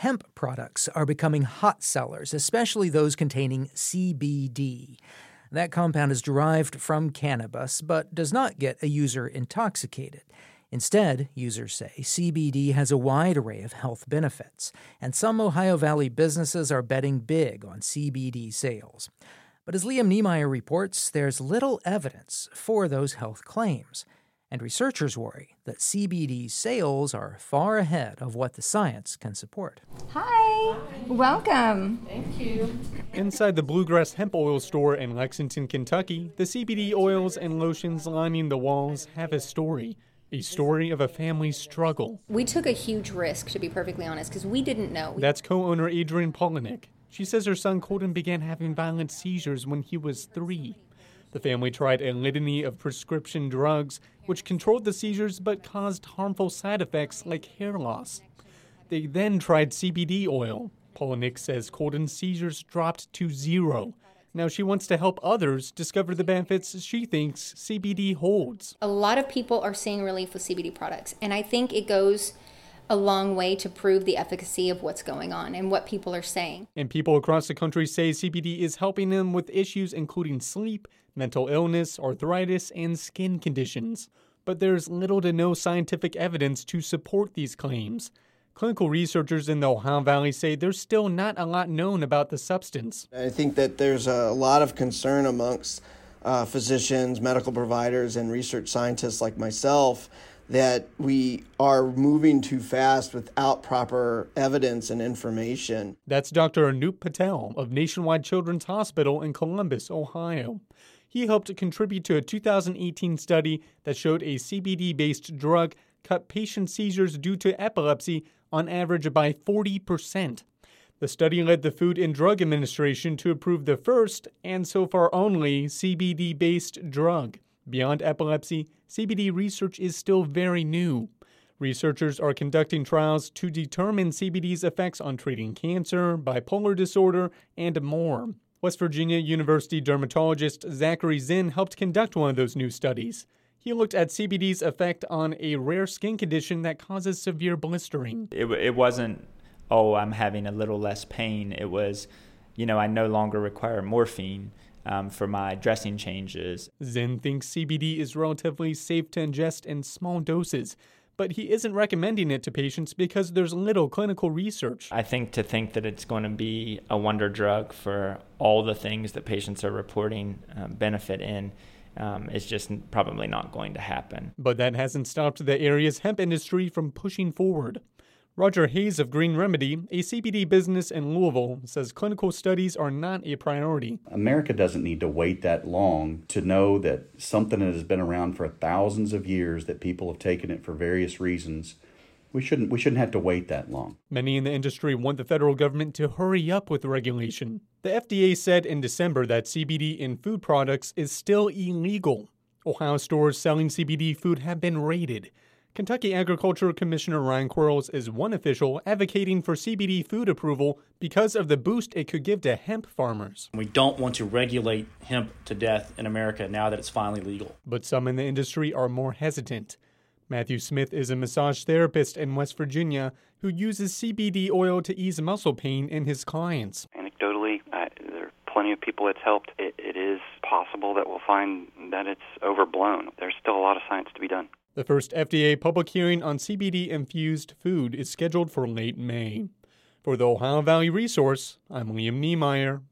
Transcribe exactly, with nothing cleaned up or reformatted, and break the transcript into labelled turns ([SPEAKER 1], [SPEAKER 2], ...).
[SPEAKER 1] hemp products are becoming hot sellers, especially those containing C B D. That compound is derived from cannabis, but does not get a user intoxicated. Instead, users say C B D has a wide array of health benefits, and some Ohio Valley businesses are betting big on C B D sales. But as Liam Niemeyer reports, there's little evidence for those health claims. And researchers worry that C B D sales are far ahead of what the science can support.
[SPEAKER 2] Hi, welcome.
[SPEAKER 3] Thank you.
[SPEAKER 4] Inside the Bluegrass Hemp Oil store in Lexington, Kentucky, the C B D oils and lotions lining the walls have a story. A story of a family's struggle.
[SPEAKER 2] We took a huge risk, to be perfectly honest, because we didn't know.
[SPEAKER 4] That's co-owner Adrienne Polinick. She says her son Colton began having violent seizures when he was three. The family tried a litany of prescription drugs, which controlled the seizures but caused harmful side effects like hair loss. They then tried C B D oil. Polinick says Colton's seizures dropped to zero. Now she wants to help others discover the benefits she thinks C B D holds.
[SPEAKER 2] A lot of people are seeing relief with C B D products, and I think it goes a long way to prove the efficacy of what's going on and what people are saying.
[SPEAKER 4] And people across the country say C B D is helping them with issues including sleep, mental illness, arthritis, and skin conditions. But there's little to no scientific evidence to support these claims. Clinical researchers in the Ohio Valley say there's still not a lot known about the substance.
[SPEAKER 5] I think that there's a lot of concern amongst uh, physicians, medical providers, and research scientists like myself that we are moving too fast without proper evidence and information.
[SPEAKER 4] That's Doctor Anup Patel of Nationwide Children's Hospital in Columbus, Ohio. He helped contribute to a two thousand eighteen study that showed a C B D-based drug cut patient seizures due to epilepsy on average by forty percent. The study led the Food and Drug Administration to approve the first, and so far only, C B D-based drug. Beyond epilepsy, C B D research is still very new. Researchers are conducting trials to determine C B D's effects on treating cancer, bipolar disorder, and more. West Virginia University dermatologist Zachary Zinn helped conduct one of those new studies. He looked at C B D's effect on a rare skin condition that causes severe blistering.
[SPEAKER 6] It, it wasn't, oh, I'm having a little less pain. It was, you know, I no longer require morphine um, for my dressing changes.
[SPEAKER 4] Zinn thinks C B D is relatively safe to ingest in small doses, but he isn't recommending it to patients because there's little clinical research.
[SPEAKER 6] I think to think that it's going to be a wonder drug for all the things that patients are reporting um, benefit in um, is just probably not going to happen.
[SPEAKER 4] But that hasn't stopped the area's hemp industry from pushing forward. Roger Hayes of Green Remedy, a C B D business in Louisville, says clinical studies are not a priority.
[SPEAKER 7] America doesn't need to wait that long to know that something that has been around for thousands of years, that people have taken it for various reasons, we shouldn't we shouldn't have to wait that long.
[SPEAKER 4] Many in the industry want the federal government to hurry up with regulation. The F D A said in December that C B D in food products is still illegal. Ohio stores selling C B D food have been raided. Kentucky Agriculture Commissioner Ryan Quarles is one official advocating for C B D food approval because of the boost it could give to hemp farmers.
[SPEAKER 8] We don't want to regulate hemp to death in America now that it's finally legal.
[SPEAKER 4] But some in the industry are more hesitant. Matthew Smith is a massage therapist in West Virginia who uses C B D oil to ease muscle pain in his clients.
[SPEAKER 9] Anecdotally, uh, there are plenty of people it's helped. It, it is possible that we'll find that it's overblown. There's still a lot of science to be done.
[SPEAKER 4] The first F D A public hearing on C B D-infused food is scheduled for late May. For the Ohio Valley Resource, I'm Liam Niemeyer.